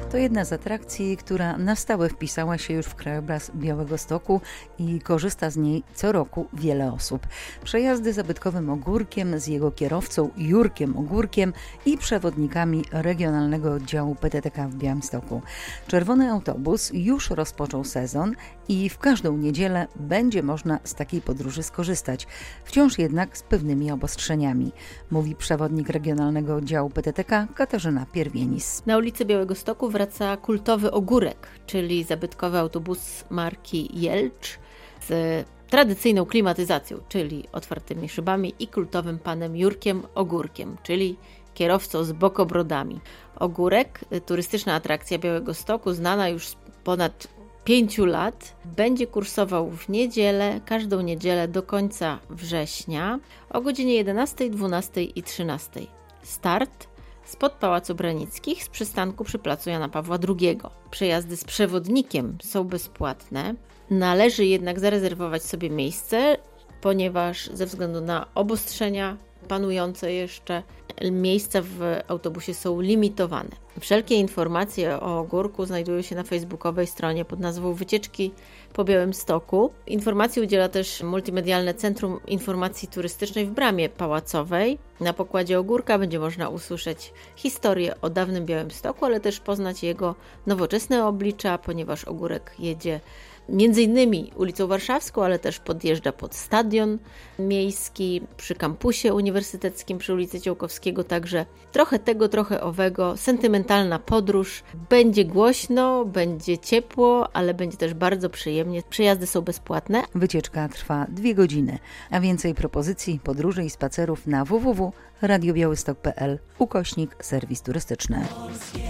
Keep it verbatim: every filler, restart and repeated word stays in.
To jedna z atrakcji, która na stałe wpisała się już w krajobraz Białegostoku i korzysta z niej co roku wiele osób. Przejazdy zabytkowym ogórkiem z jego kierowcą Jurkiem Ogórkiem i przewodnikami Regionalnego Oddziału P T T K w Białymstoku. Czerwony autobus już rozpoczął sezon i w każdą niedzielę będzie można z takiej podróży skorzystać. Wciąż jednak z pewnymi obostrzeniami, mówi przewodnik Regionalnego Oddziału P T T K Katarzyna Pierwienis. Na ulicy Białegostoku wraca kultowy Ogórek, czyli zabytkowy autobus marki Jelcz z tradycyjną klimatyzacją, czyli otwartymi szybami i kultowym panem Jurkiem Ogórkiem, czyli kierowcą z bokobrodami. Ogórek, turystyczna atrakcja Białegostoku, znana już z ponad pięciu lat, będzie kursował w niedzielę, każdą niedzielę do końca września o godzinie jedenastej, dwunastej i trzynastej. Start spod Pałacu Branickich z przystanku przy placu Jana Pawła drugiego. Przejazdy z przewodnikiem są bezpłatne. Należy jednak zarezerwować sobie miejsce, ponieważ ze względu na obostrzenia panujące jeszcze miejsca w autobusie są limitowane. Wszelkie informacje o Ogórku znajdują się na facebookowej stronie pod nazwą Wycieczki po Białymstoku. Informacji udziela też Multimedialne Centrum Informacji Turystycznej w Bramie Pałacowej. Na pokładzie Ogórka będzie można usłyszeć historię o dawnym Białymstoku, ale też poznać jego nowoczesne oblicza, ponieważ Ogórek jedzie między innymi ulicą Warszawską, ale też podjeżdża pod stadion miejski, przy kampusie uniwersyteckim, przy ulicy Ciołkowskiego, także trochę tego, trochę owego, sentymentalna podróż. Będzie głośno, będzie ciepło, ale będzie też bardzo przyjemnie. Przejazdy są bezpłatne. Wycieczka trwa dwie godziny, a więcej propozycji, podróży i spacerów na w w w kropka radiobiałystok kropka p l ukośnik serwis turystyczny.